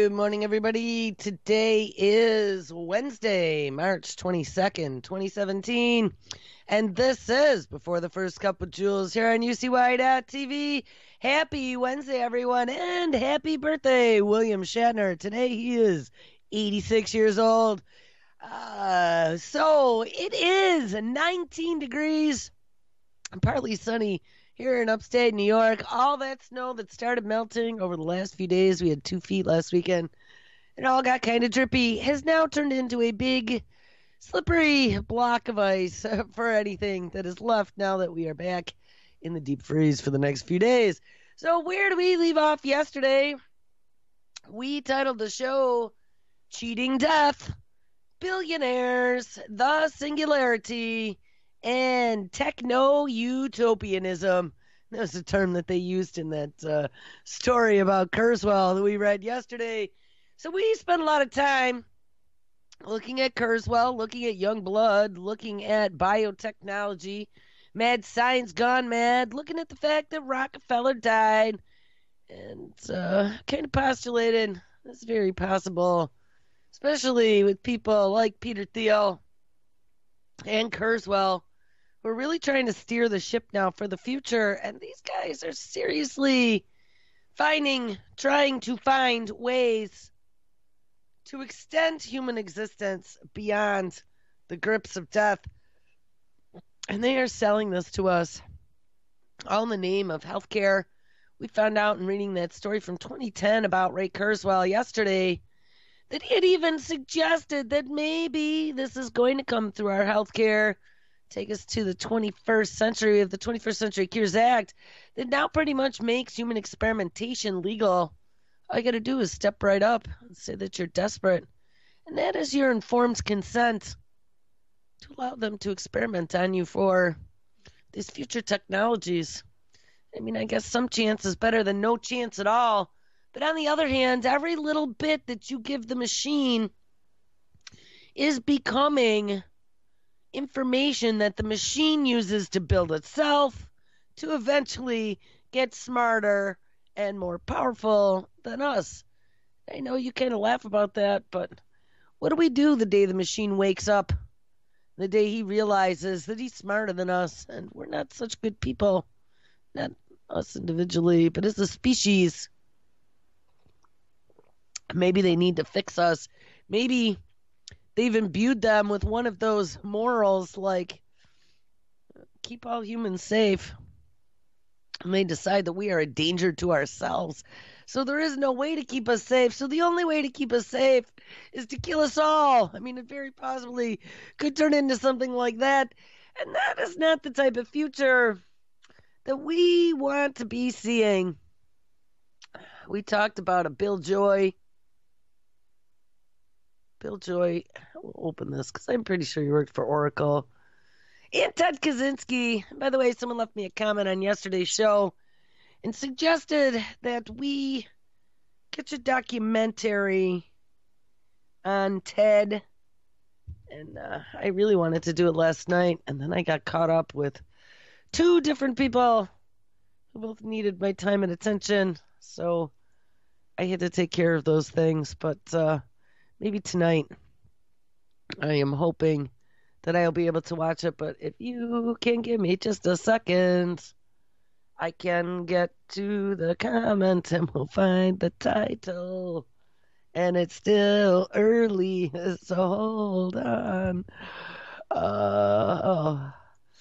Good morning, everybody. Today is Wednesday, March 22nd, 2017. And this is Before the First Cup with Jules here on UCY.TV. Happy Wednesday, everyone, and happy birthday, William Shatner. Today he is 86 years old. So it is 19 degrees and partly sunny here in upstate New York. All that snow that started melting over the last few days, we had 2 feet last weekend. It all got kind of drippy, has now turned into a big, slippery block of ice for anything that is left now that we are back in the deep freeze for the next few days. So, where do we leave off yesterday? We titled the show Cheating Death, Billionaires, The Singularity, and Techno-Utopianism. That was a term that they used in that story about Kurzweil that we read yesterday. So we spent a lot of time looking at Kurzweil, looking at young blood, looking at biotechnology, mad science gone mad, looking at the fact that Rockefeller died, and kind of postulated it's very possible, especially with people like Peter Thiel and Kurzweil, who are really trying to steer the ship now for the future. And these guys are seriously trying to find ways to extend human existence beyond the grips of death. And they are selling this to us all in the name of healthcare. We found out in reading that story from 2010 about Ray Kurzweil yesterday that he had even suggested that maybe this is going to come through our healthcare, take us to the 21st century of the 21st Century Cures Act that now pretty much makes human experimentation legal. All you got to do is step right up and say that you're desperate. And that is your informed consent to allow them to experiment on you for these future technologies. I mean, I guess some chance is better than no chance at all. But on the other hand, every little bit that you give the machine is becoming information that the machine uses to build itself, to eventually get smarter and more powerful than us. I know you kind of laugh about that, but what do we do the day the machine wakes up? The day he realizes that he's smarter than us and we're not such good people, not us individually, but as a species. Maybe they need to fix us. Maybe they've imbued them with one of those morals like keep all humans safe. And they decide that we are a danger to ourselves. So there is no way to keep us safe. So the only way to keep us safe is to kill us all. I mean, it very possibly could turn into something like that. And that is not the type of future that we want to be seeing. We talked about a Bill Joy. Bill Joy, we'll open this because I'm pretty sure he worked for Oracle. And Ted Kaczynski. By the way, someone left me a comment on yesterday's show and suggested that we catch a documentary on Ted. And I really wanted to do it last night, and then I got caught up with two different people who both needed my time and attention. So I had to take care of those things. But maybe tonight I am hoping that I'll be able to watch it. But if you can give me just a second, I can get to the comment and we'll find the title. And it's still early, so hold on. I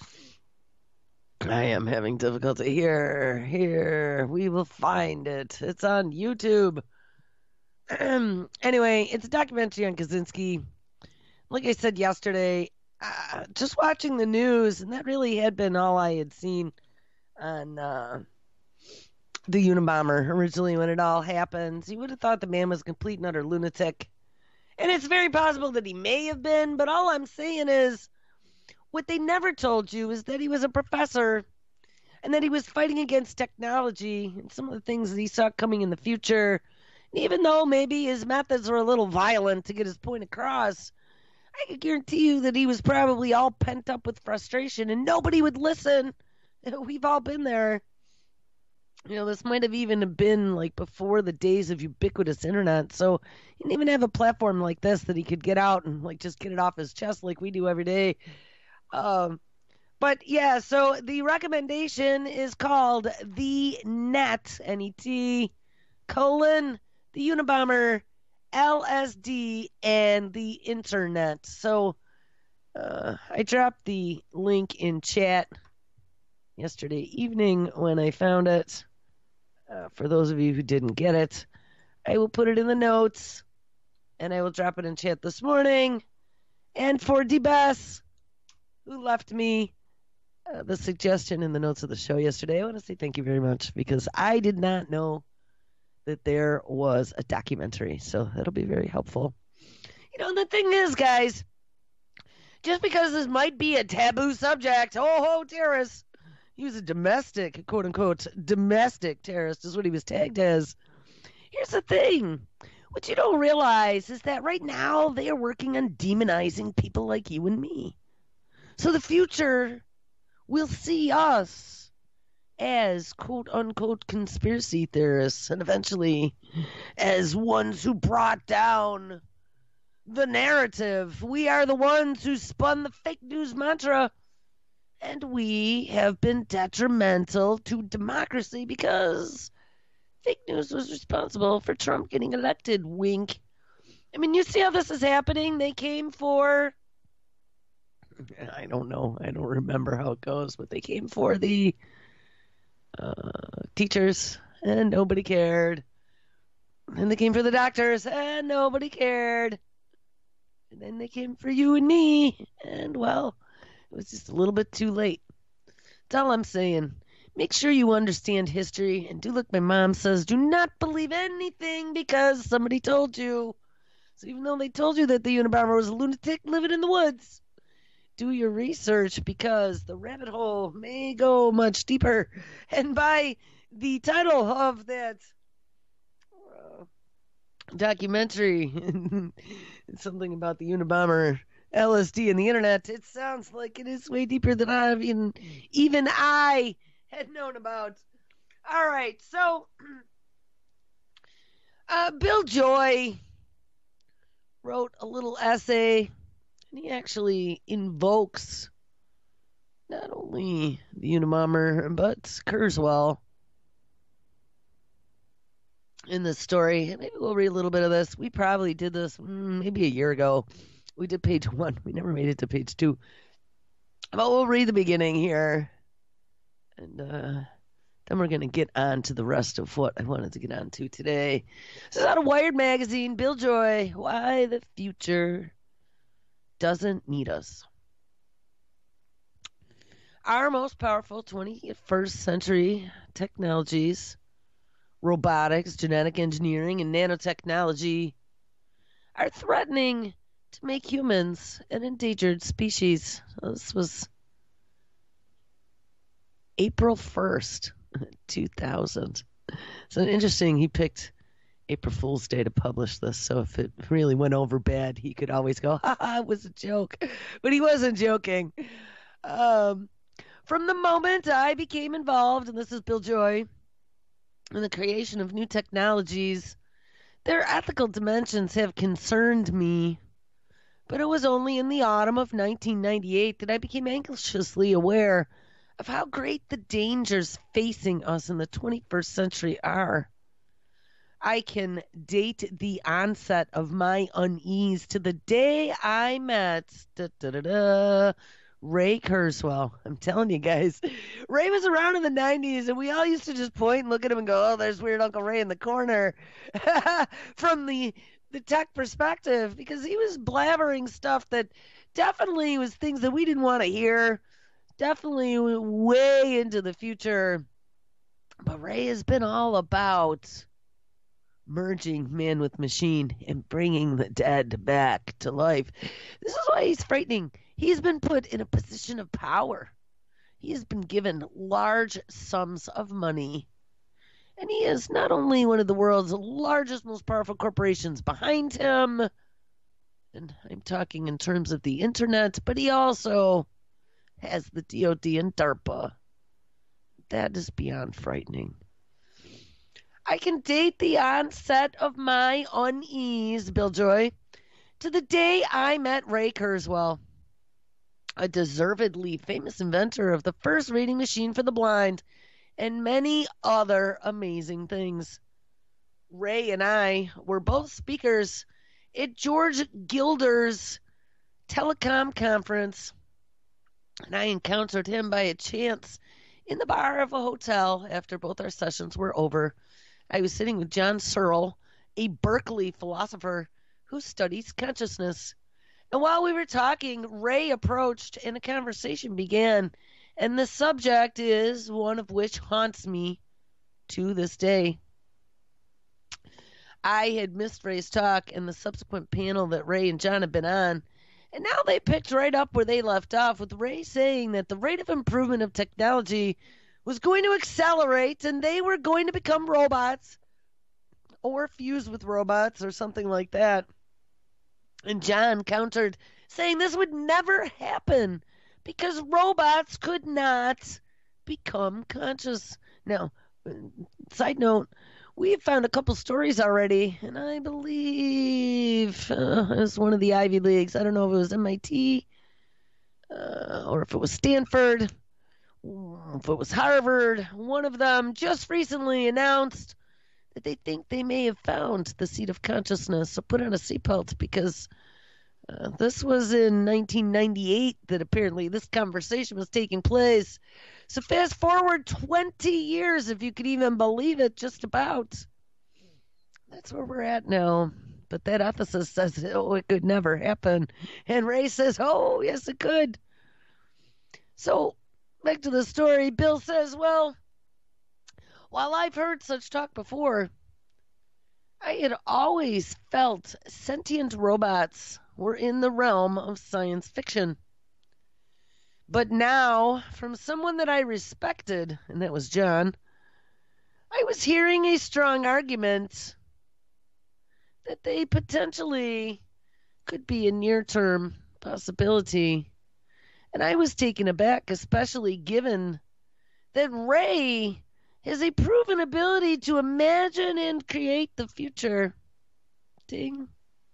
am having difficulty here. Here, we will find it. It's on YouTube. Anyway, it's a documentary on Kaczynski. Like I said yesterday, just watching the news, and that really had been all I had seen on the Unabomber originally when it all happened. You would have thought the man was a complete and utter lunatic. And it's very possible that he may have been, but all I'm saying is what they never told you is that he was a professor and that he was fighting against technology and some of the things that he saw coming in the future. And even though maybe his methods were a little violent to get his point across, I can guarantee you that he was probably all pent up with frustration and nobody would listen. We've all been there. This might have even been like before the days of ubiquitous internet. So he didn't even have a platform like this that he could get out and like just get it off his chest like we do every day. Um, but yeah, so the recommendation is called The Net, N-E-T, colon, the Unabomber, LSD, and the Internet. So I dropped the link in chat yesterday evening when I found it. For those of you who didn't get it, I will put it in the notes and I will drop it in chat this morning. And for DeBess, who left me the suggestion in the notes of the show yesterday, I want to say thank you very much because I did not know that there was a documentary. So that'll be very helpful. The thing is, guys, just because this might be a taboo subject, terrorist. He was a domestic, quote unquote, domestic terrorist, is what he was tagged as. Here's the thing. What you don't realize is that right now they are working on demonizing people like you and me. So the future will see us as quote unquote conspiracy theorists and eventually as ones who brought down the narrative. We are the ones who spun the fake news mantra, and we have been detrimental to democracy because fake news was responsible for Trump getting elected. Wink. I mean, you see how this is happening? They came for, I don't know, I don't remember how it goes, but they came for the teachers and nobody cared. And they came for the doctors and nobody cared. And then they came for you and me, and well, it was just a little bit too late. That's all I'm saying. Make sure you understand history and do like my mom says, do not believe anything because somebody told you. So even though they told you that the Unabomber was a lunatic living in the woods, do your research because the rabbit hole may go much deeper. And by the title of that documentary, something about the Unabomber, LSD, and the internet, it sounds like it is way deeper than even I had known about. All right, so Bill Joy wrote a little essay, and he actually invokes not only the Unabomber, but Kurzweil in this story. Maybe we'll read a little bit of this. We probably did this maybe a year ago. We did page 1. We never made it to page 2. But we'll read the beginning here. And then we're going to get on to the rest of what I wanted to get on to today. This is out of Wired Magazine. Bill Joy, Why the Future Doesn't Need Us. Our most powerful 21st century technologies, robotics, genetic engineering, and nanotechnology are threatening to make humans an endangered species. This was April 1st, 2000. So interesting, he picked April Fool's Day to publish this, so if it really went over bad, he could always go, it was a joke. But he wasn't joking. From the moment I became involved, and this is Bill Joy, in the creation of new technologies, their ethical dimensions have concerned me. But it was only in the autumn of 1998 that I became anxiously aware of how great the dangers facing us in the 21st century are. I can date the onset of my unease to the day I met Ray Kurzweil. I'm telling you guys, Ray was around in the 90s, and we all used to just point and look at him and go, oh, there's weird Uncle Ray in the corner from the tech perspective, because he was blabbering stuff that definitely was things that we didn't want to hear, definitely way into the future. But Ray has been all about merging man with machine and bringing the dead back to life. This is why he's frightening. He's been put in a position of power. He has been given large sums of money. And he is not only one of the world's largest, most powerful corporations behind him, and I'm talking in terms of the internet, but he also has the DoD and DARPA. That is beyond frightening. I can date the onset of my unease, Bill Joy, to the day I met Ray Kurzweil, a deservedly famous inventor of the first reading machine for the blind and many other amazing things. Ray and I were both speakers at George Gilder's telecom conference, and I encountered him by a chance in the bar of a hotel after both our sessions were over. I was sitting with John Searle, a Berkeley philosopher who studies consciousness. And while we were talking, Ray approached and a conversation began. And the subject is one of which haunts me to this day. I had missed Ray's talk and the subsequent panel that Ray and John had been on. And now they picked right up where they left off, with Ray saying that the rate of improvement of technology was going to accelerate and they were going to become robots or fuse with robots or something like that. And John countered, saying this would never happen because robots could not become conscious. Now, side note, we have found a couple stories already, and I believe it was one of the Ivy Leagues. I don't know if it was MIT or if it was Stanford, if it was Harvard. One of them just recently announced that they think they may have found the seat of consciousness. So put on a seatbelt, because this was in 1998 that apparently this conversation was taking place. So fast forward 20 years, if you could even believe it, just about. That's where we're at now. But that ethicist says, oh, it could never happen. And Ray says, oh, yes, it could. So back to the story. Bill says, well, while I've heard such talk before, I had always felt sentient robots were in the realm of science fiction. But now, from someone that I respected, and that was John, I was hearing a strong argument that they potentially could be a near-term possibility. And I was taken aback, especially given that Ray has a proven ability to imagine and create the future. Ding.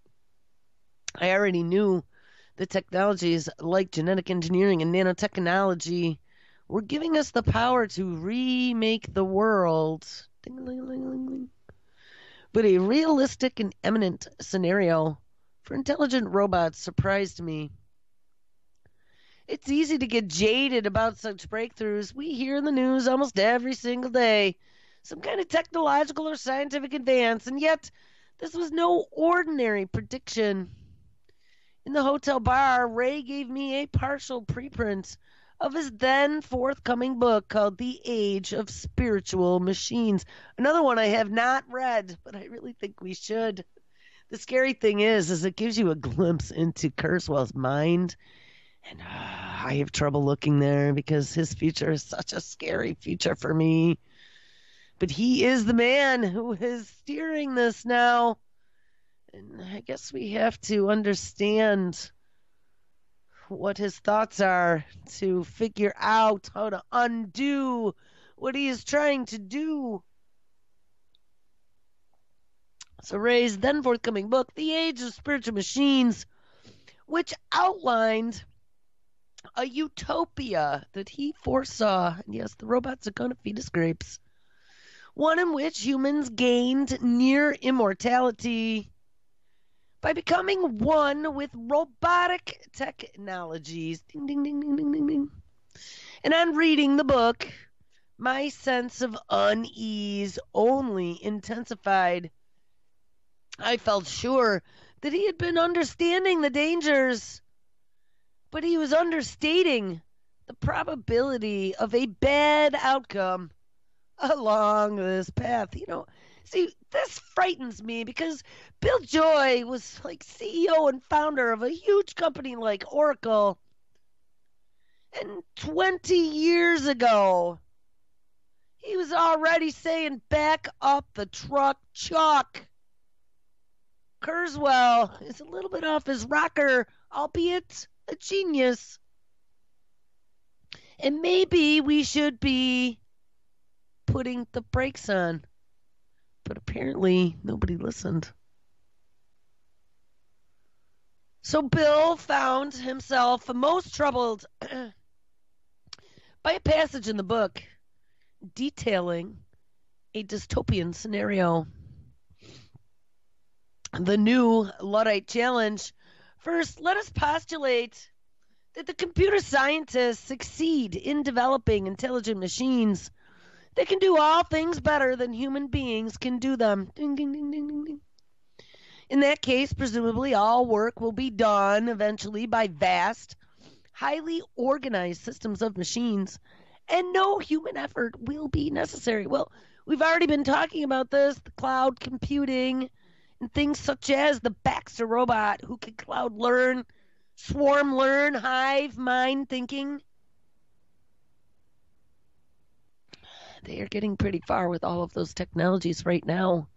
I already knew the technologies like genetic engineering and nanotechnology were giving us the power to remake the world. Ding-a-ling-a-ling-a-ling. But a realistic and imminent scenario for intelligent robots surprised me. It's easy to get jaded about such breakthroughs. We hear in the news almost every single day some kind of technological or scientific advance, and yet this was no ordinary prediction. In the hotel bar, Ray gave me a partial preprint of his then forthcoming book called The Age of Spiritual Machines. Another one I have not read, but I really think we should. The scary thing is it gives you a glimpse into Kurzweil's mind. And I have trouble looking there because his future is such a scary future for me. But he is the man who is steering this now. And I guess we have to understand what his thoughts are to figure out how to undo what he is trying to do. So Ray's then forthcoming book, The Age of Spiritual Machines, which outlined a utopia that he foresaw. And yes, the robots are going to feed us grapes. One in which humans gained near immortality by becoming one with robotic technologies. Ding, ding, ding, ding, ding, ding, ding. And on reading the book, my sense of unease only intensified. I felt sure that he had been understanding the dangers, but he was understating the probability of a bad outcome along this path. See, this frightens me because Bill Joy was like CEO and founder of a huge company like Oracle. And 20 years ago, he was already saying, back up the truck, Chuck. Kurzweil is a little bit off his rocker, albeit a genius. And maybe we should be putting the brakes on. but apparently nobody listened. So Bill found himself most troubled by a passage in the book detailing a dystopian scenario. The new Luddite challenge. First, let us postulate that the computer scientists succeed in developing intelligent machines that can do all things better than human beings can do them. Ding, ding, ding, ding, ding, ding. In that case, presumably all work will be done eventually by vast, highly organized systems of machines, and no human effort will be necessary. Well, we've already been talking about this, the cloud computing, and things such as the Baxter robot who can cloud learn, swarm learn, hive mind thinking. They are getting pretty far with all of those technologies right now.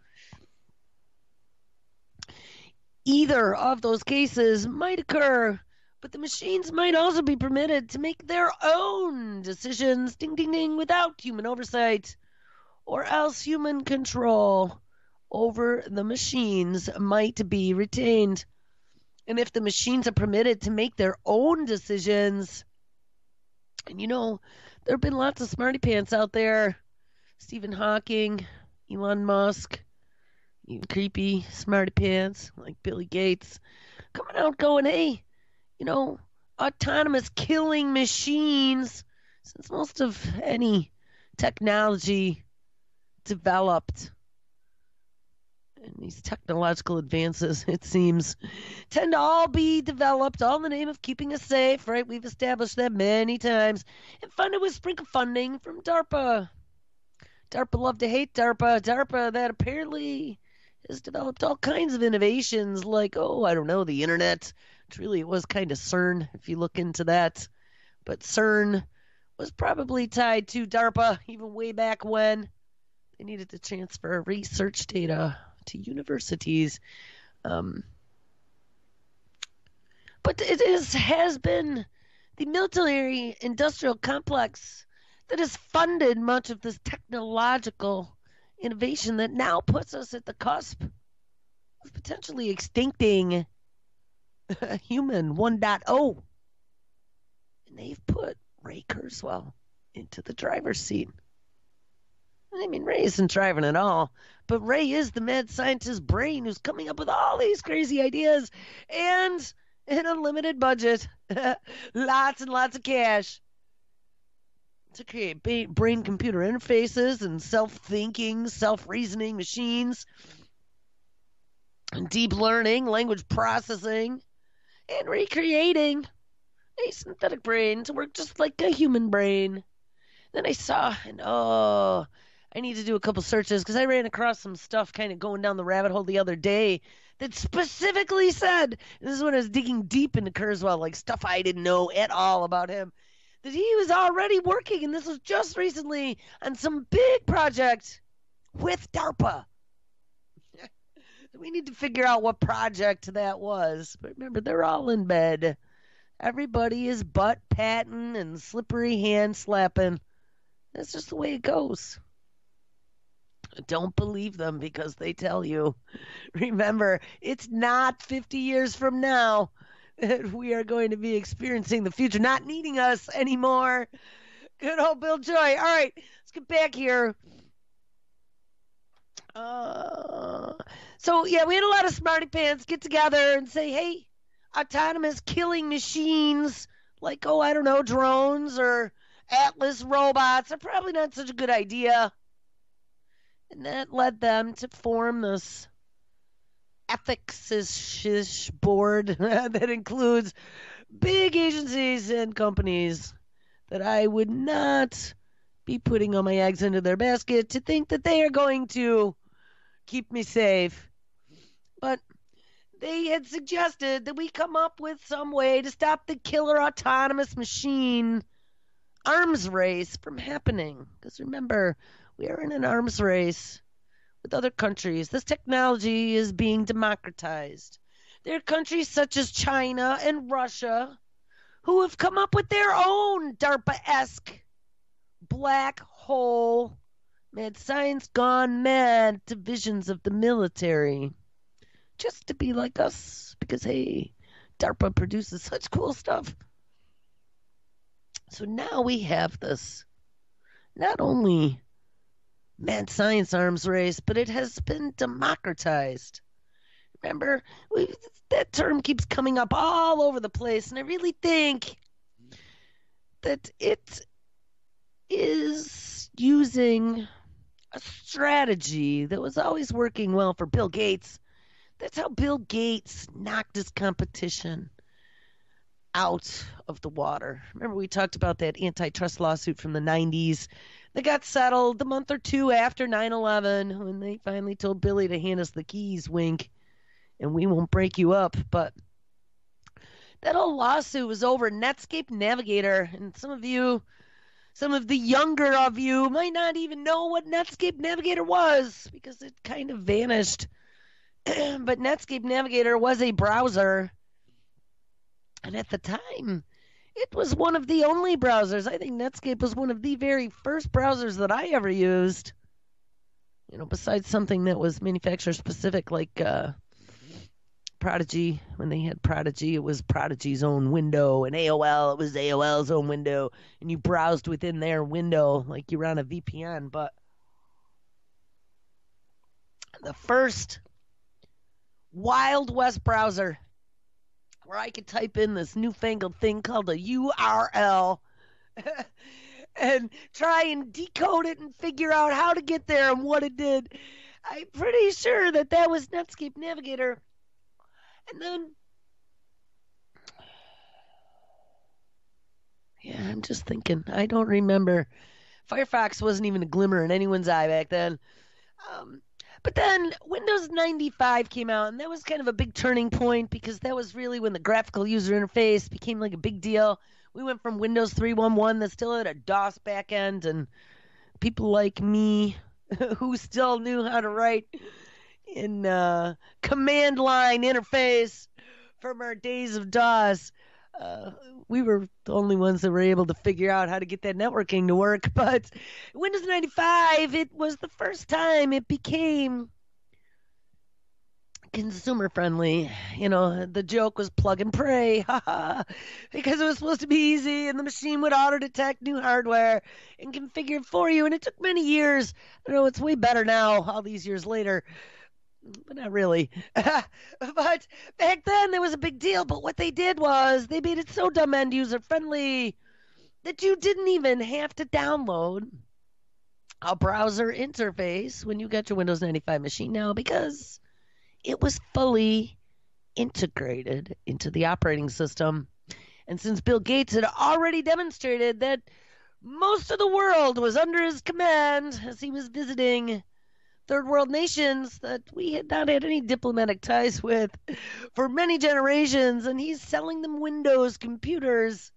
Either of those cases might occur, but the machines might also be permitted to make their own decisions, ding, ding, ding, without human oversight, or else human control over the machines might be retained. And if the machines are permitted to make their own decisions, and there have been lots of smarty pants out there, Stephen Hawking, Elon Musk, even creepy smarty pants like Billy Gates, coming out going, hey, autonomous killing machines, since most of any technology developed and these technological advances, it seems, tend to all be developed all in the name of keeping us safe, right? We've established that many times. And funded with sprinkle funding from DARPA. DARPA love to hate DARPA. DARPA that apparently has developed all kinds of innovations like, the internet. Which really it was kind of CERN, if you look into that. But CERN was probably tied to DARPA even way back when they needed to transfer research data to universities. But it has been the military industrial complex that has funded much of this technological innovation that now puts us at the cusp of potentially extincting human 1.0. And they've put Ray Kurzweil into the driver's seat. I mean, Ray isn't driving at all, but Ray is the mad scientist brain who's coming up with all these crazy ideas and an unlimited budget, lots and lots of cash to create brain-computer interfaces and self-thinking, self-reasoning machines, and deep learning, language processing, and recreating a synthetic brain to work just like a human brain. Then I saw, and I need to do a couple searches because I ran across some stuff kind of going down the rabbit hole the other day that specifically said, this is when I was digging deep into Kurzweil, like stuff I didn't know at all about him, that he was already working, and this was just recently, on some big project with DARPA. We need to figure out what project that was. But remember, they're all in bed. Everybody is butt patting and slippery hand slapping. That's just the way it goes. Don't believe them because they tell you. Remember, it's not 50 years from now that we are going to be experiencing the future, not needing us anymore. Good old Bill Joy. All right, let's get back here. So, yeah, we had a lot of smarty pants get together and say, hey, autonomous killing machines like, drones or Atlas robots are probably not such a good idea. And that led them to form this ethics board that includes big agencies and companies that I would not be putting all my eggs into their basket to think that they are going to keep me safe. But they had suggested that we come up with some way to stop the killer autonomous machine arms race from happening. Because remember, we are in an arms race with other countries. This technology is being democratized. There are countries such as China and Russia who have come up with their own DARPA-esque black hole Mad science gone mad to visions of the military. Just to be like us, because hey, DARPA produces such cool stuff. So now we have this not only mad science arms race, but it has been democratized. Remember, that term keeps coming up all over the place, and I really think that it is using a strategy that was always working well for Bill Gates. That's how Bill Gates knocked his competition out of the water. Remember, we talked about that antitrust lawsuit from the 90s that got settled a month or two after 9/11 when they finally told Billy to hand us the keys, wink, and we won't break you up. But that whole lawsuit was over Netscape Navigator, and some of the younger of you might not even know what Netscape Navigator was because it kind of vanished. But Netscape Navigator was a browser, and at the time, it was one of the only browsers. I think Netscape was one of the very first browsers that I ever used. Besides something that was manufacturer specific like Prodigy. When they had Prodigy, it was Prodigy's own window, and AOL, it was AOL's own window, and you browsed within their window like you were on a VPN. But the first Wild West browser where I could type in this newfangled thing called a URL and try and decode it and figure out how to get there and what it did. I'm pretty sure that was Netscape Navigator. And then, yeah, I'm just thinking. I don't remember. Firefox wasn't even a glimmer in anyone's eye back then. But then Windows 95 came out, and that was kind of a big turning point because that was really when the graphical user interface became like a big deal. We went from Windows 3.1 that still had a DOS backend, and people like me who still knew how to write in command line interface from our days of DOS. We were the only ones that were able to figure out how to get that networking to work. But Windows 95, it was the first time it became consumer friendly. The joke was plug and pray, because it was supposed to be easy and the machine would auto detect new hardware and configure it for you. And it took many years. I know it's way better now, all these years later. But not really. But back then, there was a big deal. But what they did was they made it so dumb end user friendly that you didn't even have to download a browser interface when you got your Windows 95 machine now because it was fully integrated into the operating system. And since Bill Gates had already demonstrated that most of the world was under his command as he was visiting third world nations that we had not had any diplomatic ties with for many generations, and he's selling them Windows computers.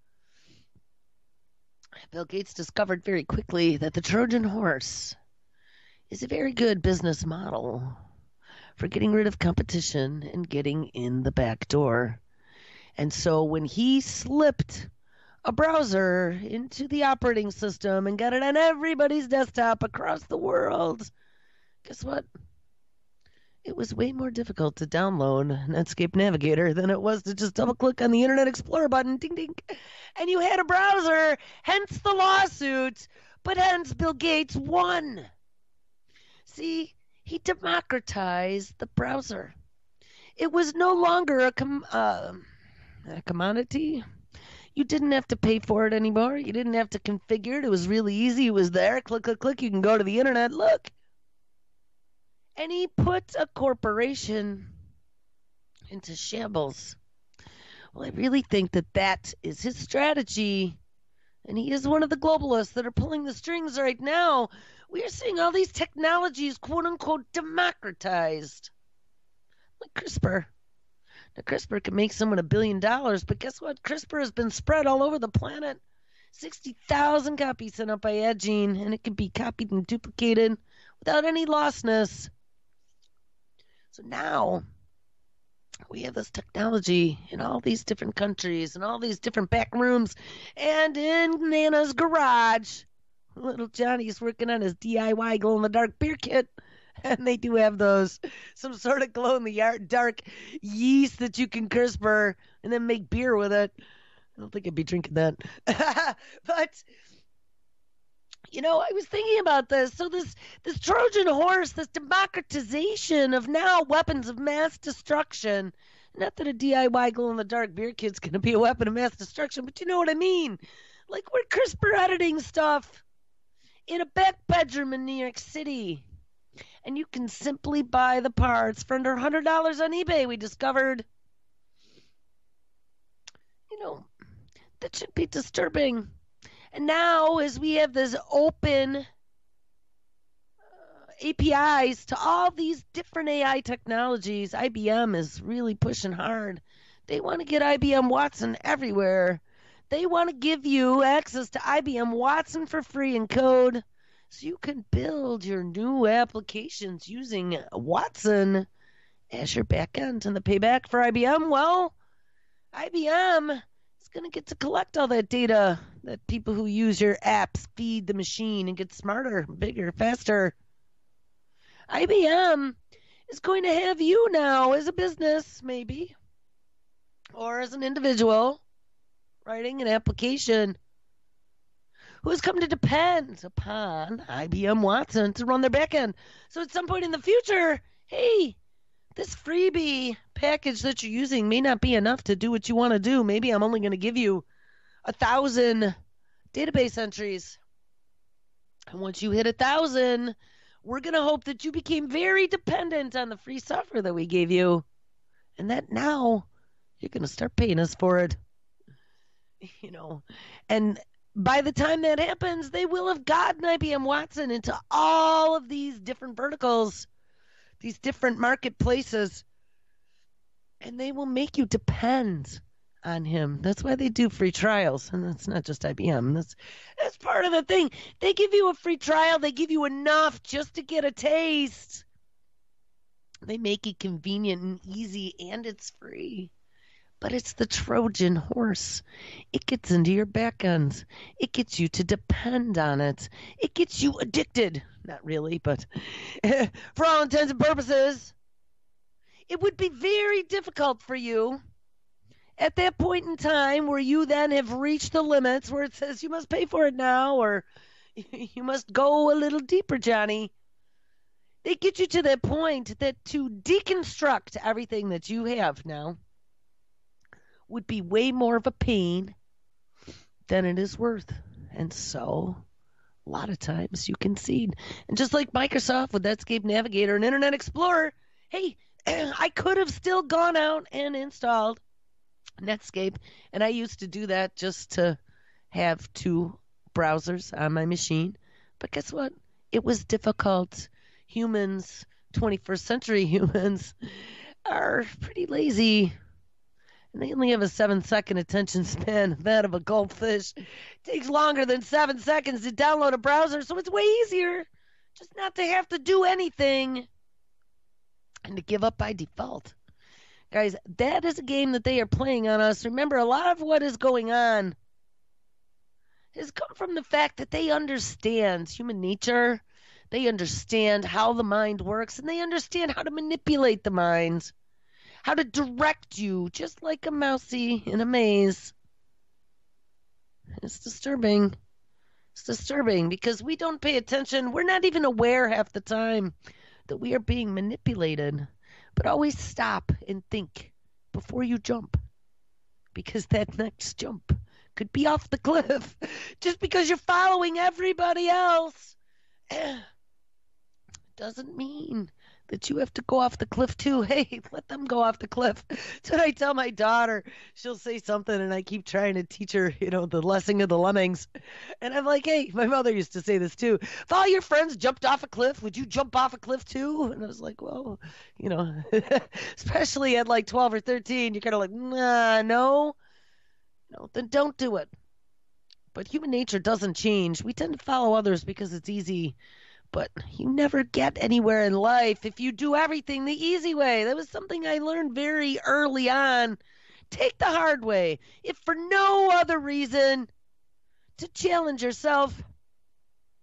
Bill Gates discovered very quickly that the Trojan horse is a very good business model for getting rid of competition and getting in the back door. And so when he slipped a browser into the operating system and got it on everybody's desktop across the world, guess what? It was way more difficult to download Netscape Navigator than it was to just double click on the Internet Explorer button, ding ding, and you had a browser, hence the lawsuit, but hence Bill Gates won. See, he democratized the browser. It was no longer a commodity. You didn't have to pay for it anymore. You didn't have to configure it. It was really easy. It was there. Click, click, click. You can go to the internet. Look. And he put a corporation into shambles. Well, I really think that is his strategy. And he is one of the globalists that are pulling the strings right now. We are seeing all these technologies, quote unquote, democratized. Like CRISPR. Now, CRISPR can make someone $1 billion, but guess what? CRISPR has been spread all over the planet. 60,000 copies sent out by Addgene, and it can be copied and duplicated without any lostness. So now we have this technology in all these different countries and all these different back rooms and in Nana's garage Little Johnny's working on his DIY glow in the dark beer kit. And they do have those, some sort of glow in the dark yeast that you can CRISPR and then make beer with it. I don't think I'd be drinking that. But I was thinking about this. So this Trojan horse, this democratization of now weapons of mass destruction. Not that a DIY glow in the dark beer kit's gonna be a weapon of mass destruction, but you know what I mean. Like we're CRISPR editing stuff in a back bedroom in New York City. And you can simply buy the parts for under $100 on eBay, we discovered. That should be disturbing. And now, as we have this open APIs to all these different AI technologies, IBM is really pushing hard. They want to get IBM Watson everywhere. They want to give you access to IBM Watson for free in code so you can build your new applications using Watson as your backend. And the payback for IBM, well, IBM is going to get to collect all that data that people who use your apps feed the machine and get smarter, bigger, faster. IBM is going to have you now as a business, maybe, or as an individual writing an application who has come to depend upon IBM Watson to run their backend. So at some point in the future, hey, this freebie package that you're using may not be enough to do what you want to do. Maybe I'm only going to give you 1,000 database entries. And once you hit 1,000, we're going to hope that you became very dependent on the free software that we gave you. And that now you're going to start paying us for it. And by the time that happens, they will have gotten IBM Watson into all of these different verticals, these different marketplaces, and they will make you depend on him. That's why they do free trials, and that's not just IBM. That's part of the thing. They give you a free trial. They give you enough just to get a taste. They make it convenient and easy, and it's free. But it's the Trojan horse. It gets into your back ends. It gets you to depend on it. It gets you addicted. Not really, but for all intents and purposes, it would be very difficult for you at that point in time where you then have reached the limits where it says you must pay for it now or you must go a little deeper, Johnny. They get you to that point that to deconstruct everything that you have now would be way more of a pain than it is worth. And so, a lot of times you concede. And just like Microsoft with Netscape Navigator and Internet Explorer, hey, I could have still gone out and installed Netscape. And I used to do that just to have 2 browsers on my machine. But guess what? It was difficult. Humans, 21st century humans, are pretty lazy. And they only have a 7-second attention span, that of a goldfish. It takes longer than 7 seconds to download a browser, so it's way easier just not to have to do anything and to give up by default. Guys, that is a game that they are playing on us. Remember, a lot of what is going on has come from the fact that they understand human nature, they understand how the mind works, and they understand how to manipulate the mind. How to direct you, just like a mousey in a maze. It's disturbing. It's disturbing because we don't pay attention. We're not even aware half the time that we are being manipulated. But always stop and think before you jump. Because that next jump could be off the cliff. Just because you're following everybody else doesn't mean that you have to go off the cliff too. Hey, let them go off the cliff. That's what I tell my daughter. She'll say something and I keep trying to teach her, the lesson of the lemmings. And I'm like, hey, my mother used to say this too. If all your friends jumped off a cliff, would you jump off a cliff too? And I was like, well, especially at like 12 or 13, you're kind of like, nah, no, then don't do it. But human nature doesn't change. We tend to follow others because it's easy. But you never get anywhere in life if you do everything the easy way. That was something I learned very early on. Take the hard way, if for no other reason, to challenge yourself.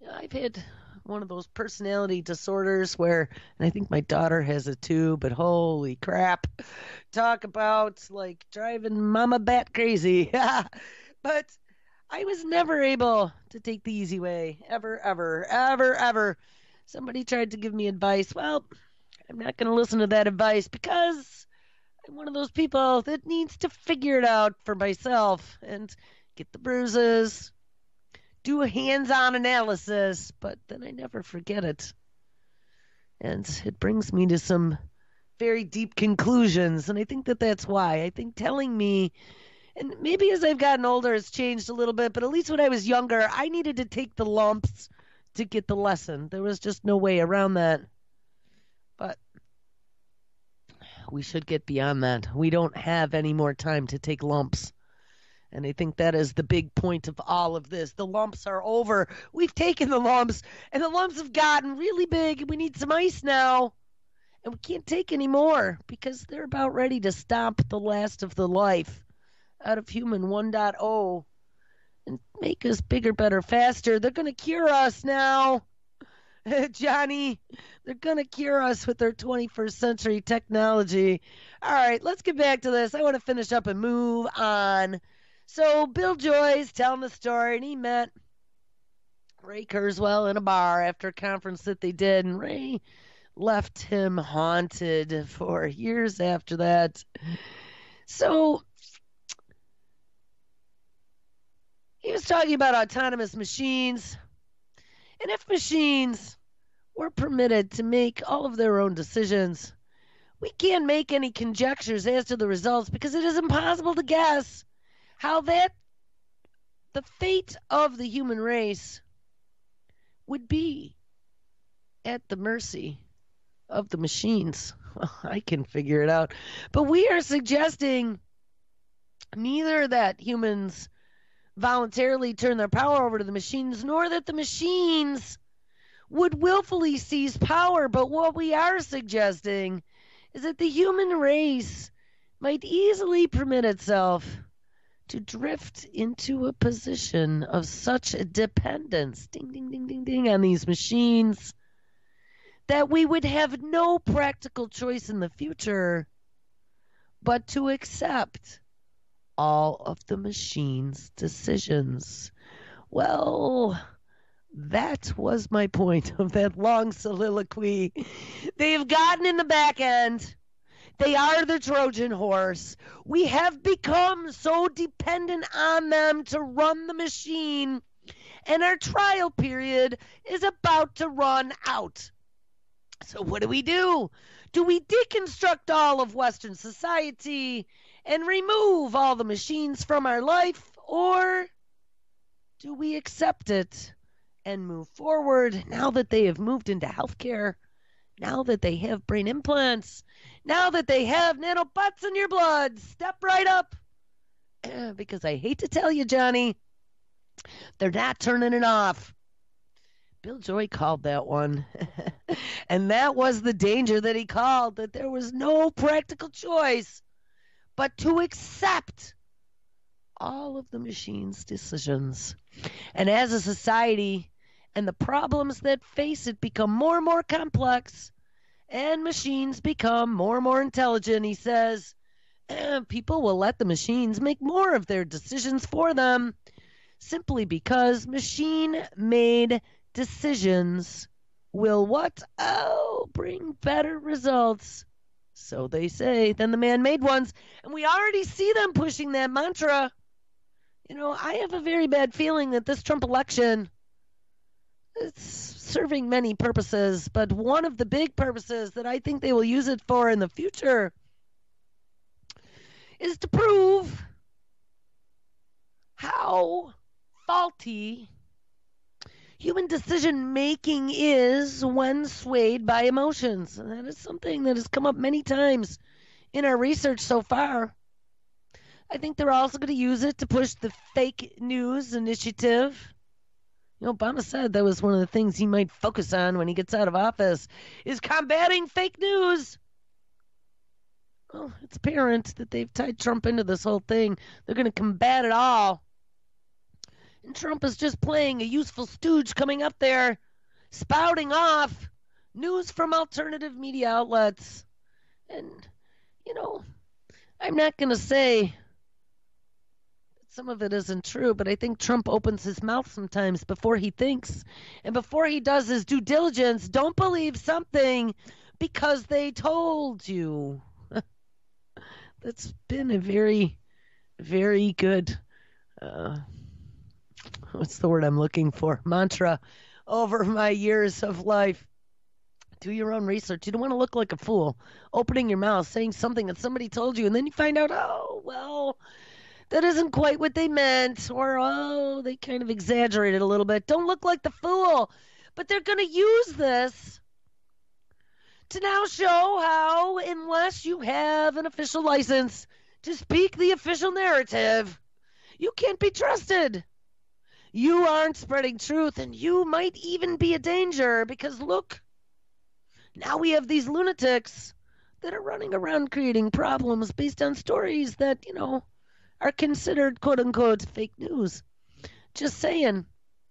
I've had one of those personality disorders where, and I think my daughter has it too, but holy crap. Talk about like driving mama bat crazy. But I was never able to take the easy way. Ever, ever, ever, ever. Somebody tried to give me advice. Well, I'm not going to listen to that advice because I'm one of those people that needs to figure it out for myself and get the bruises, do a hands on analysis, but then I never forget it. And it brings me to some very deep conclusions. And I think that that's why. I think telling me, and maybe as I've gotten older, it's changed a little bit, but at least when I was younger, I needed to take the lumps to get the lesson. There was just no way around that. But we should get beyond that. We don't have any more time to take lumps. And I think that is the big point of all of this. The lumps are over. We've taken the lumps, and the lumps have gotten really big. We need some ice now. And we can't take any more because they're about ready to stomp the last of the life out of human 1.0 and make us bigger, better, faster. They're going to cure us now. Johnny, they're going to cure us with their 21st century technology. All right, let's get back to this. I want to finish up and move on. So Bill Joy's telling the story, and he met Ray Kurzweil in a bar after a conference that they did, and Ray left him haunted for years after that. So he was talking about autonomous machines, and if machines were permitted to make all of their own decisions, we can't make any conjectures as to the results because it is impossible to guess how the fate of the human race would be at the mercy of the machines. Well, I can figure it out. But we are suggesting neither that humans voluntarily turn their power over to the machines, nor that the machines would willfully seize power. But what we are suggesting is that the human race might easily permit itself to drift into a position of such dependence, ding, ding, ding, ding, ding, on these machines, that we would have no practical choice in the future but to accept all of the machine's decisions. Well, that was my point of that long soliloquy. They have gotten in the back end. They are the Trojan horse. We have become so dependent on them to run the machine, and our trial period is about to run out. So what do? Do we deconstruct all of Western society and remove all the machines from our life, or do we accept it and move forward now that they have moved into healthcare, now that they have brain implants, now that they have nanobots in your blood? Step right up. Because I hate to tell you, Johnny, they're not turning it off. Bill Joy called that one. And that was the danger that he called, that there was no practical choice but to accept all of the machine's decisions. And as a society, and the problems that face it become more and more complex, and machines become more and more intelligent, he says, people will let the machines make more of their decisions for them, simply because machine-made decisions will what? Oh, bring better results, so they say, than the man-made ones. And we already see them pushing that mantra. You know, I have a very bad feeling that this Trump election, it's serving many purposes, but one of the big purposes that I think they will use it for in the future is to prove how faulty human decision making is when swayed by emotions. And that is something that has come up many times in our research so far. I think they're also going to use it to push the fake news initiative. You know, Obama said that was one of the things he might focus on when he gets out of office, is combating fake news. Well, it's apparent that they've tied Trump into this whole thing. They're going to combat it all. And Trump is just playing a useful stooge coming up there, spouting off news from alternative media outlets. And, you know, I'm not going to say that some of it isn't true, but I think Trump opens his mouth sometimes before he thinks and before he does his due diligence. Don't believe something because they told you. That's been a very, very good, what's the word I'm looking for? Mantra over my years of life. Do your own research. You don't want to look like a fool opening your mouth, saying something that somebody told you, and then you find out, oh, well, that isn't quite what they meant, or, oh, they kind of exaggerated a little bit. Don't look like the fool. But they're going to use this to now show how, unless you have an official license to speak the official narrative, you can't be trusted. You aren't spreading truth, and you might even be a danger because look, now we have these lunatics that are running around creating problems based on stories that, are considered quote unquote fake news. Just saying.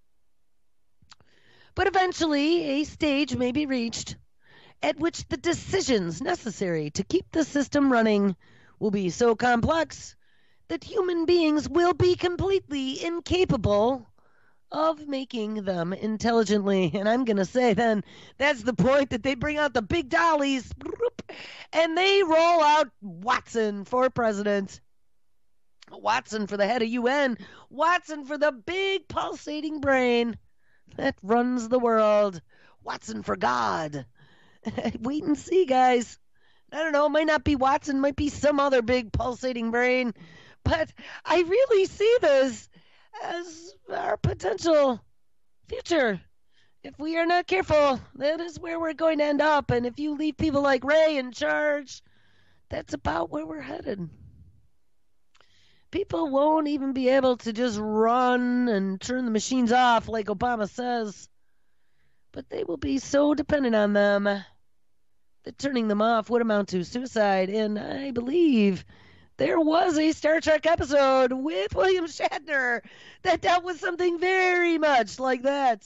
But eventually, a stage may be reached at which the decisions necessary to keep the system running will be so complex that human beings will be completely incapable of making them intelligently. And I'm going to say then that's the point that they bring out the big dollies and they roll out Watson for president. Watson for the head of UN. Watson for the big pulsating brain that runs the world. Watson for God. Wait and see, guys. I don't know. It might not be Watson. Might be some other big pulsating brain. But I really see this as our potential future. If we are not careful, that is where we're going to end up. And if you leave people like Ray in charge, that's about where we're headed. People won't even be able to just run and turn the machines off like Obama says. But they will be so dependent on them that turning them off would amount to suicide. And I believe there was a Star Trek episode with William Shatner that dealt with something very much like that.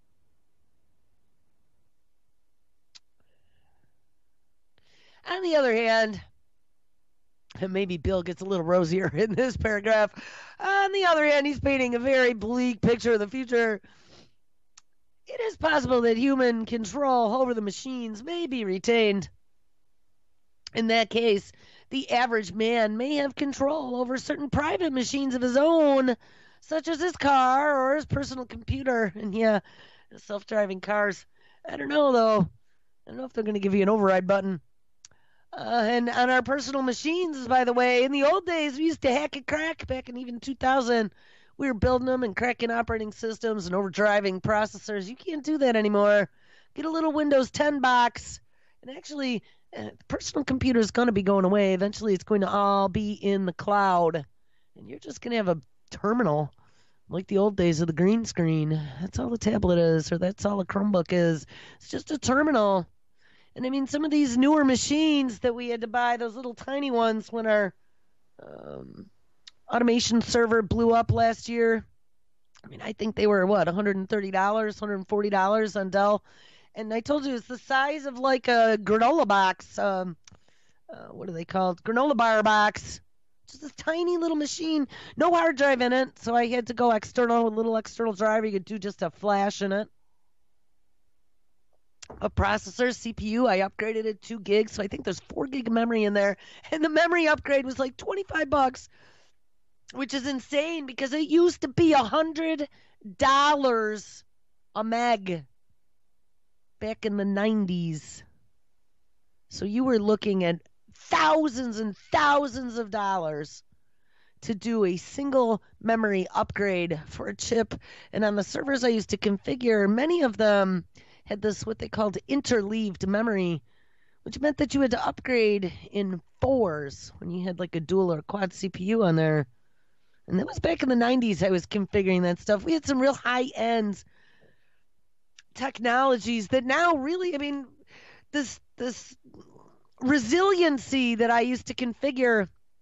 On the other hand, and maybe Bill gets a little rosier in this paragraph. On the other hand, he's painting a very bleak picture of the future. It is possible that human control over the machines may be retained. In that case, the average man may have control over certain private machines of his own, such as his car or his personal computer. And yeah, self-driving cars. I don't know, though. I don't know if they're going to give you an override button. And on our personal machines, by the way, in the old days, we used to hack and crack back in even 2000. We were building them and cracking operating systems and overdriving processors. You can't do that anymore. Get a little Windows 10 box. And actually, personal computer is going to be going away. Eventually, it's going to all be in the cloud. And you're just going to have a terminal like the old days of the green screen. That's all the tablet is, or that's all a Chromebook is. It's just a terminal. And I mean, some of these newer machines that we had to buy, those little tiny ones when our automation server blew up last year. I mean, I think they were, $130, $140 on Dell. And I told you it's the size of like a granola box. What are they called? Granola bar box. Just this tiny little machine. No hard drive in it. So I had to go external with a little external drive. You could do just a flash in it. A processor, CPU, I upgraded it 2 gigs, so I think there's 4 gig of memory in there. And the memory upgrade was like $25, which is insane because it used to be $100 a meg back in the 90s. So you were looking at thousands and thousands of dollars to do a single memory upgrade for a chip. And on the servers I used to configure, many of them had this what they called interleaved memory, which meant that you had to upgrade in 4s when you had like a dual or quad CPU on there. And that was back in the 90s I was configuring that stuff. We had some real high-end technologies that now really, I mean, this resiliency that I used to configure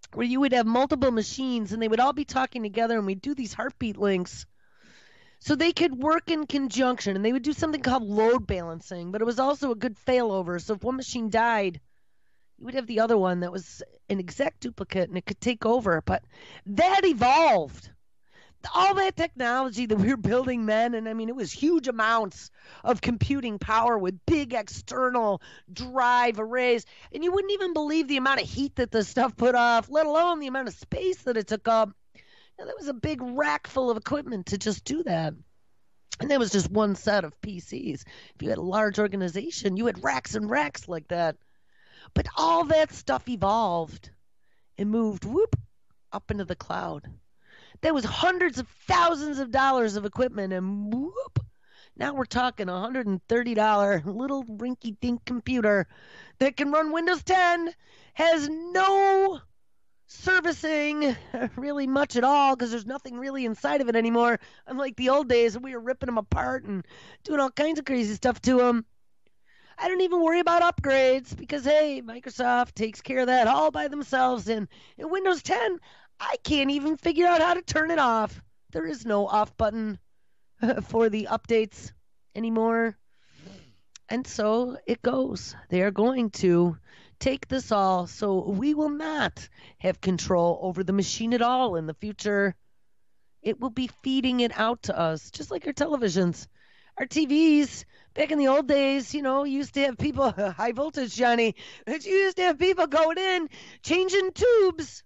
where you would have multiple machines and they would all be talking together and we'd do these heartbeat links so they could work in conjunction and they would do something called load balancing, but it was also a good failover. So if one machine died, you would have the other one that was an exact duplicate and it could take over. But that evolved. All that technology that we were building then, and I mean, it was huge amounts of computing power with big external drive arrays, and you wouldn't even believe the amount of heat that this stuff put off, let alone the amount of space that it took up. Now, that was a big rack full of equipment to just do that. And that was just one set of PCs. If you had a large organization, you had racks and racks like that. But all that stuff evolved and moved, whoop, up into the cloud. There was hundreds of thousands of dollars of equipment, and whoop, now we're talking a $130 little rinky-dink computer that can run Windows 10, has no servicing really much at all because there's nothing really inside of it anymore. Unlike the old days when we were ripping them apart and doing all kinds of crazy stuff to them. I don't even worry about upgrades because, hey, Microsoft takes care of that all by themselves. And in Windows 10, I can't even figure out how to turn it off. There is no off button for the updates anymore. And so it goes. They are going to take this all, so we will not have control over the machine at all in the future. It will be feeding it out to us, just like our televisions. Our TVs, back in the old days, you used to have people, high voltage, Johnny, but you used to have people going in, changing tubes.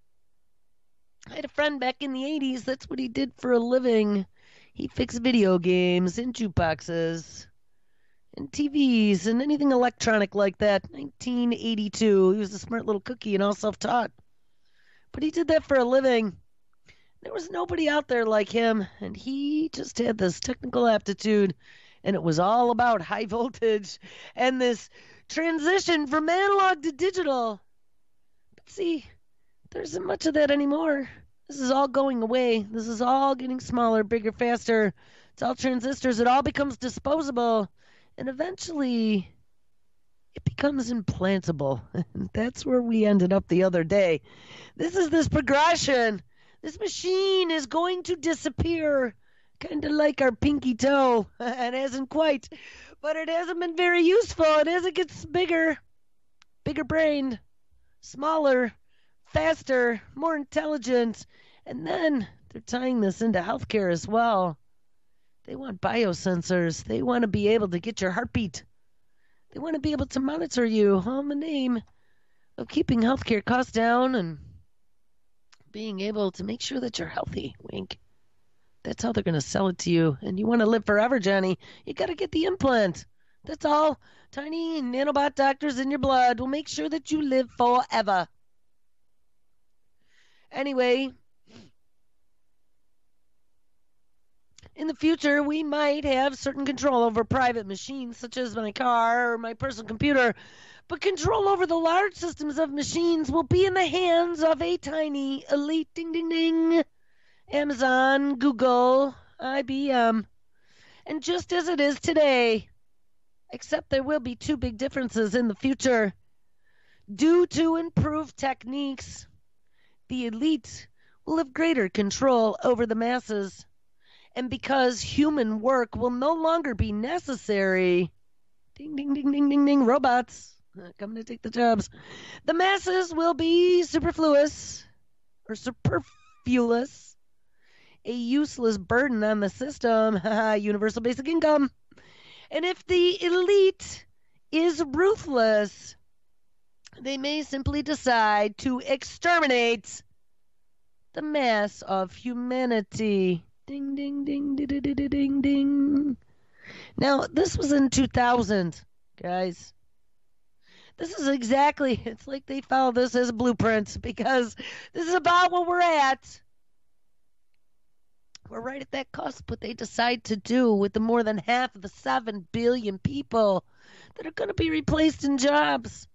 I had a friend back in the 80s, that's what he did for a living. He fixed video games and jukeboxes and TVs and anything electronic like that. 1982, he was a smart little cookie and all self-taught. But he did that for a living. There was nobody out there like him, and he just had this technical aptitude, and it was all about high voltage and this transition from analog to digital. But see, there isn't much of that anymore. This is all going away. This is all getting smaller, bigger, faster. It's all transistors. It all becomes disposable, and eventually it becomes implantable. And that's where we ended up the other day. This is this progression. This machine is going to disappear, kind of like our pinky toe. It hasn't quite, but it hasn't been very useful. And as it gets bigger brained, smaller, faster, more intelligent, and then they're tying this into healthcare as well. They want biosensors. They want to be able to get your heartbeat. They want to be able to monitor you, all in the name of keeping healthcare costs down and being able to make sure that you're healthy. Wink. That's how they're going to sell it to you. And you want to live forever, Johnny, you got to get the implant. That's all. Tiny nanobot doctors in your blood will make sure that you live forever. Anyway, in the future, we might have certain control over private machines, such as my car or my personal computer, but control over the large systems of machines will be in the hands of a tiny elite, ding, ding, ding, Amazon, Google, IBM. And just as it is today, except there will be two big differences in the future. Due to improved techniques, the elite will have greater control over the masses. And because human work will no longer be necessary, ding, ding, ding, ding, ding, ding, robots coming to take the jobs, the masses will be superfluous or superfluous, a useless burden on the system, universal basic income. And if the elite is ruthless, they may simply decide to exterminate the mass of humanity. Ding, ding, ding, ding, ding, ding, ding, ding. Now, this was in 2000, guys. This is exactly, it's like they follow this as a blueprint because this is about where we're at. We're right at that cusp, what they decide to do with the more than half of the 7 billion people that are going to be replaced in jobs.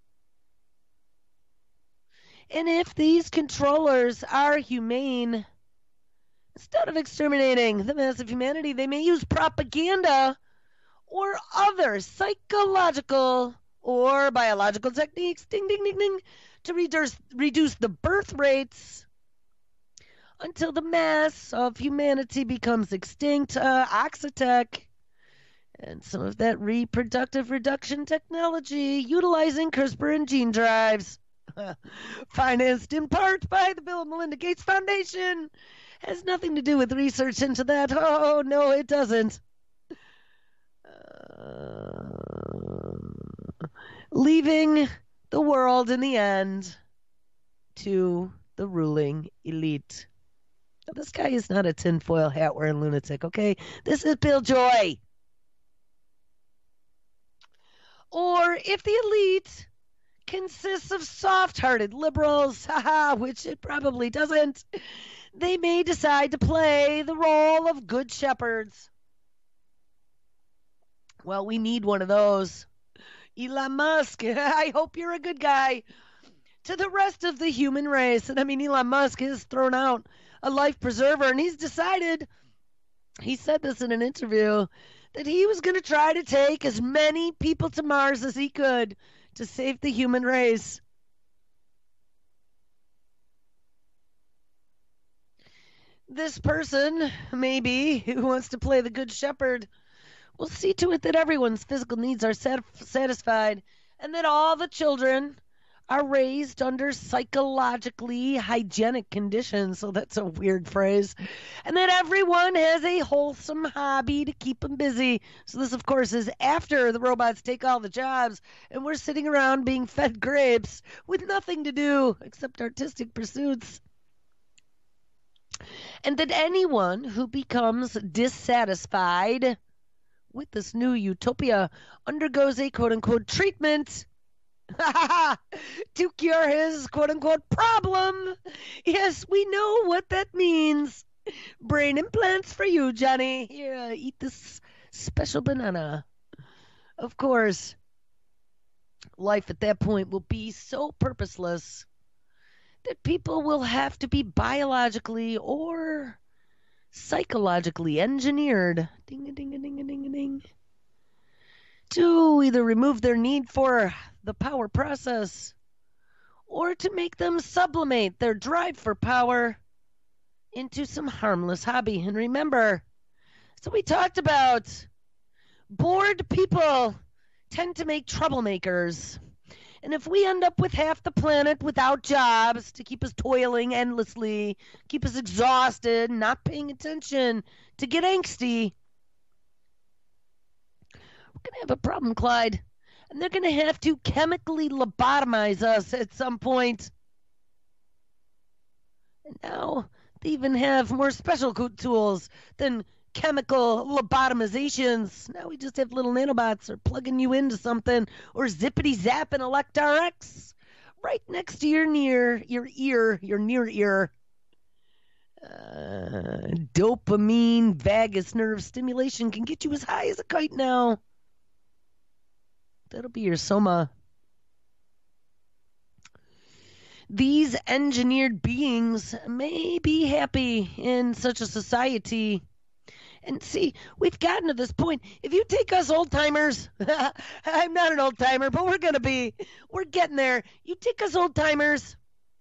And if these controllers are humane, instead of exterminating the mass of humanity, they may use propaganda or other psychological or biological techniques, ding, ding, ding, ding, to reduce the birth rates until the mass of humanity becomes extinct. Oxitec and some of that reproductive reduction technology utilizing CRISPR and gene drives, financed in part by the Bill and Melinda Gates Foundation, has nothing to do with research into that. Oh, no, it doesn't. Leaving the world in the end to the ruling elite. Now, this guy is not a tinfoil hat wearing lunatic, okay? This is Bill Joy. Or if the elite consists of soft-hearted liberals, which it probably doesn't, they may decide to play the role of good shepherds. Well, we need one of those. Elon Musk, I hope you're a good guy. To the rest of the human race. And I mean, Elon Musk has thrown out a life preserver, and he's decided, he said this in an interview, that he was going to try to take as many people to Mars as he could to save the human race. This person, maybe, who wants to play the good shepherd, will see to it that everyone's physical needs are satisfied and that all the children are raised under psychologically hygienic conditions. So that's a weird phrase. And that everyone has a wholesome hobby to keep them busy. So this, of course, is after the robots take all the jobs and we're sitting around being fed grapes with nothing to do except artistic pursuits. And that anyone who becomes dissatisfied with this new utopia undergoes a quote-unquote treatment to cure his quote-unquote problem. Yes, we know what that means. Brain implants for you, Johnny. Here, eat this special banana. Of course, life at that point will be so purposeless that people will have to be biologically or psychologically engineered, ding-a-ding-a-ding-a-ding-a-ding, to either remove their need for the power process or to make them sublimate their drive for power into some harmless hobby. And remember, so we talked about bored people tend to make troublemakers. And if we end up with half the planet without jobs to keep us toiling endlessly, keep us exhausted, not paying attention, to get angsty, we're going to have a problem, Clyde. And they're going to have to chemically lobotomize us at some point. And now they even have more special tools than chemical lobotomizations. Now we just have little nanobots or plugging you into something or zippity zap and ElectRx right next to your near ear. Dopamine vagus nerve stimulation can get you as high as a kite now. That'll be your soma. These engineered beings may be happy in such a society. And see, we've gotten to this point. If you take us old timers, I'm not an old timer, but we're getting there. You take us old timers,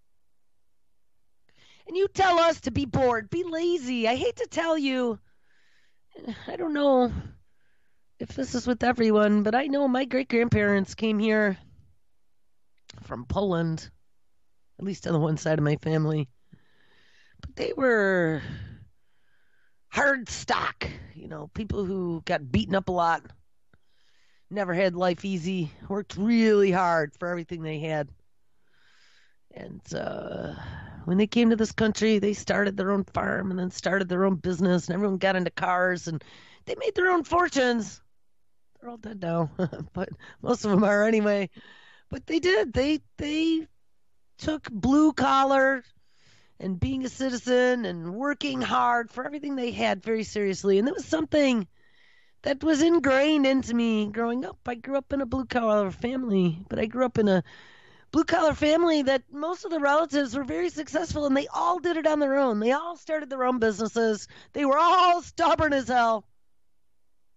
and you tell us to be bored, be lazy. I hate to tell you, I don't know if this is with everyone, but I know my great-grandparents came here from Poland, at least on the one side of my family. But they were hard stock, people who got beaten up a lot, never had life easy, worked really hard for everything they had. And when they came to this country, they started their own farm and then started their own business, and everyone got into cars, and they made their own fortunes. They're all dead now, but most of them are anyway. But they did. They took blue collar and being a citizen and working hard for everything they had very seriously. And it was something that was ingrained into me growing up. I grew up in a blue collar family, but I grew up in a blue collar family that most of the relatives were very successful, and they all did it on their own. They all started their own businesses. They were all stubborn as hell.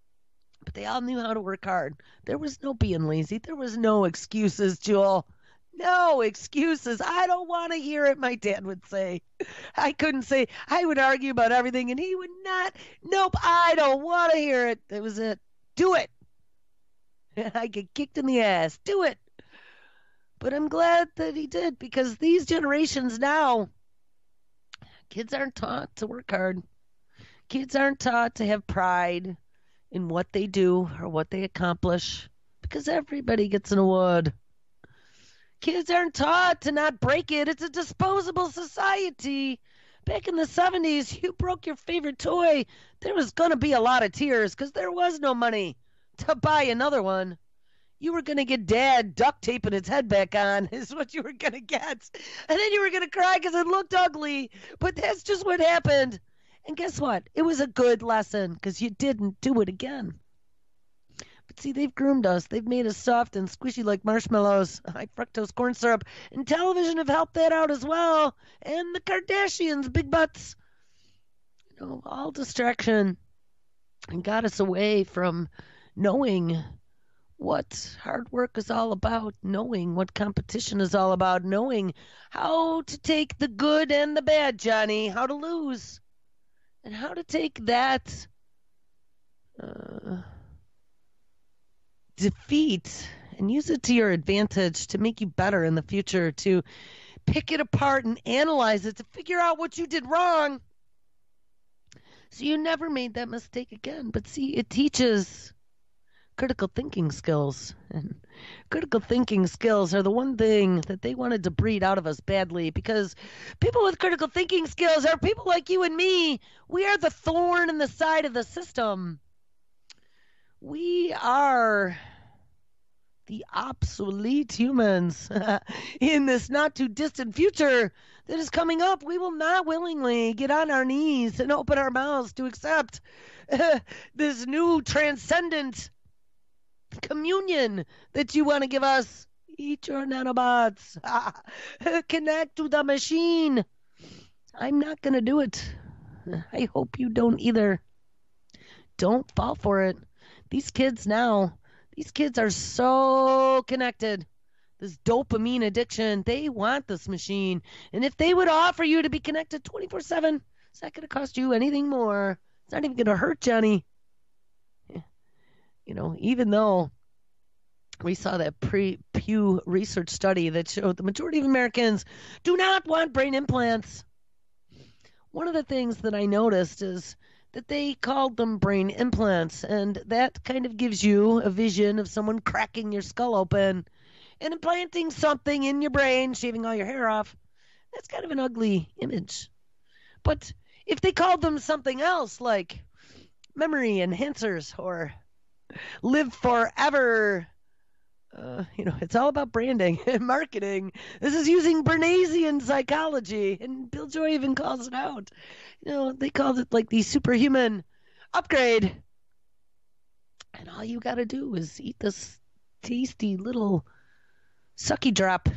But they all knew how to work hard. There was no being lazy. There was no excuses, Joel. No excuses. I don't want to hear it, my dad would say. I couldn't say, I would argue about everything, and he would not. Nope, I don't want to hear it. That was it. Do it. I get kicked in the ass. Do it. But I'm glad that he did because these generations now, kids aren't taught to work hard. Kids aren't taught to have pride in what they do or what they accomplish because everybody gets an award. Kids aren't taught to not break it. It's a disposable society. Back in the 70s, you broke your favorite toy. There was going to be a lot of tears because there was no money to buy another one. You were going to get dad duct taping his head back on, is what you were going to get. And then you were going to cry because it looked ugly. But that's just what happened. And guess what? It was a good lesson because you didn't do it again. But see, they've groomed us. They've made us soft and squishy like marshmallows. High fructose corn syrup. And television have helped that out as well. And the Kardashians, big butts. You know, all distraction. And got us away from knowing what hard work is all about, knowing what competition is all about, knowing how to take the good and the bad, Johnny, how to lose, and how to take that defeat and use it to your advantage to make you better in the future, to pick it apart and analyze it, to figure out what you did wrong so you never made that mistake again. But see, it teaches critical thinking skills. And critical thinking skills are the one thing that they wanted to breed out of us badly because people with critical thinking skills are people like you and me. We are the thorn in the side of the system. We are the obsolete humans in this not too distant future that is coming up. We will not willingly get on our knees and open our mouths to accept this new transcendent communion that you want to give us. Eat your nanobots. Connect to the machine. I'm not going to do it. I hope you don't either. Don't fall for it. These kids now, these kids are so connected. This dopamine addiction, they want this machine. And if they would offer you to be connected 24/7, it's not going to cost you anything more. It's not even going to hurt, Johnny. You know, even though we saw that Pew Research study that showed the majority of Americans do not want brain implants. One of the things that I noticed is that they called them brain implants, and that kind of gives you a vision of someone cracking your skull open and implanting something in your brain, shaving all your hair off. That's kind of an ugly image. But if they called them something else like memory enhancers or live forever, it's all about branding and marketing. This is using Bernaysian psychology, and Bill Joy even calls it out. They called it like the superhuman upgrade. And all you got to do is eat this tasty little sucky drop.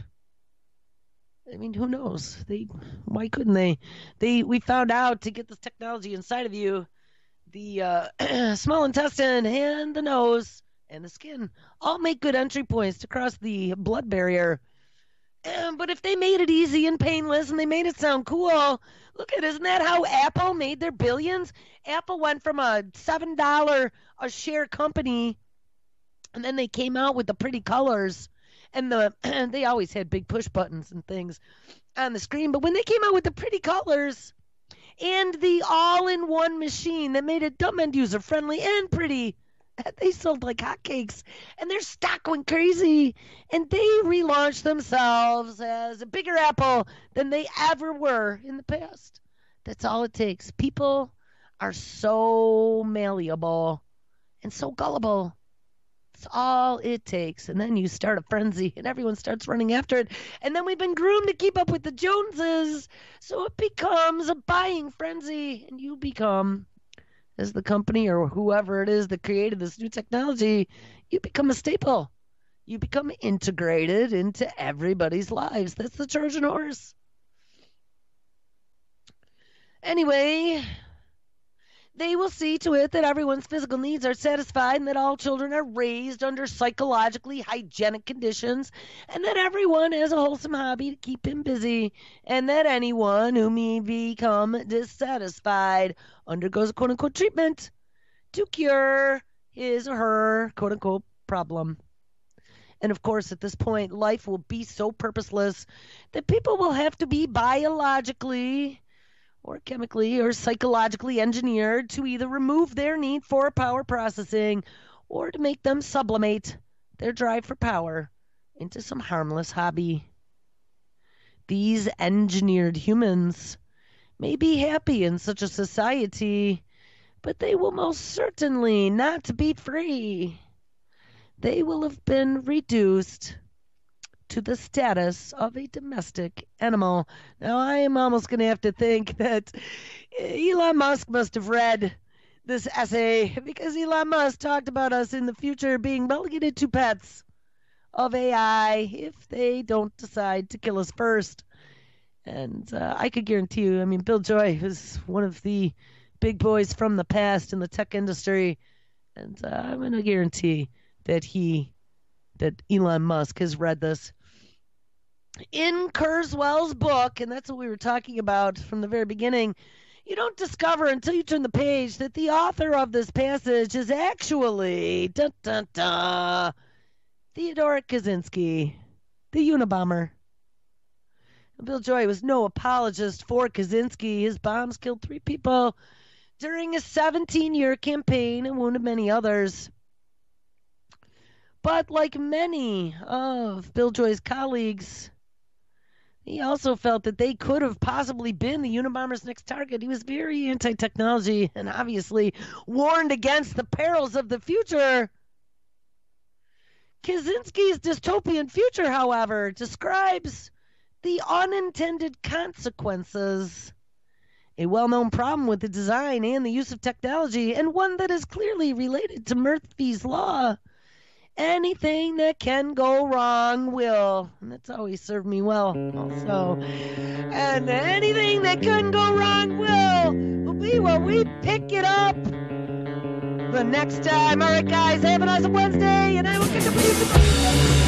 I mean, who knows? Why couldn't they? We found out to get this technology inside of you, the small intestine and the nose and the skin all make good entry points to cross the blood barrier. But if they made it easy and painless and they made it sound cool, look at, isn't that how Apple made their billions? Apple went from a $7 a share company, and then they came out with the pretty colors, and they always had big push buttons and things on the screen. But when they came out with the pretty colors and the all-in-one machine that made it dumb and user-friendly and pretty, they sold like hotcakes, and their stock went crazy, and they relaunched themselves as a bigger Apple than they ever were in the past. That's all it takes. People are so malleable and so gullible. That's all it takes. And then you start a frenzy, and everyone starts running after it. And then we've been groomed to keep up with the Joneses, so it becomes a buying frenzy, and you become, as the company or whoever it is that created this new technology, you become a staple. You become integrated into everybody's lives. That's the Trojan horse. Anyway, They will see to it that everyone's physical needs are satisfied and that all children are raised under psychologically hygienic conditions and that everyone has a wholesome hobby to keep him busy and that anyone who may become dissatisfied undergoes a quote-unquote treatment to cure his or her quote-unquote problem. And of course, at this point, life will be so purposeless that people will have to be biologically or chemically or psychologically engineered to either remove their need for power processing or to make them sublimate their drive for power into some harmless hobby. These engineered humans may be happy in such a society, but they will most certainly not be free. They will have been reduced to the status of a domestic animal. Now, I am almost going to have to think that Elon Musk must have read this essay because Elon Musk talked about us in the future being relegated to pets of AI if they don't decide to kill us first. And I could guarantee you, I mean, Bill Joy is one of the big boys from the past in the tech industry, and I'm going to guarantee that Elon Musk has read this. In Kurzweil's book, and that's what we were talking about from the very beginning, you don't discover until you turn the page that the author of this passage is actually Theodore Kaczynski, the Unabomber. Bill Joy was no apologist for Kaczynski. His bombs killed 3 people during a 17-year campaign and wounded many others. But like many of Bill Joy's colleagues, he also felt that they could have possibly been the Unabomber's next target. He was very anti-technology and obviously warned against the perils of the future. Kaczynski's dystopian future, however, describes the unintended consequences, a well-known problem with the design and the use of technology, and one that is clearly related to Murphy's Law. Anything that can go wrong will. And that's always served me well, also. And anything that can go wrong will be where we pick it up the next time. All right, guys, have an awesome Wednesday, and I will catch up with you tomorrow.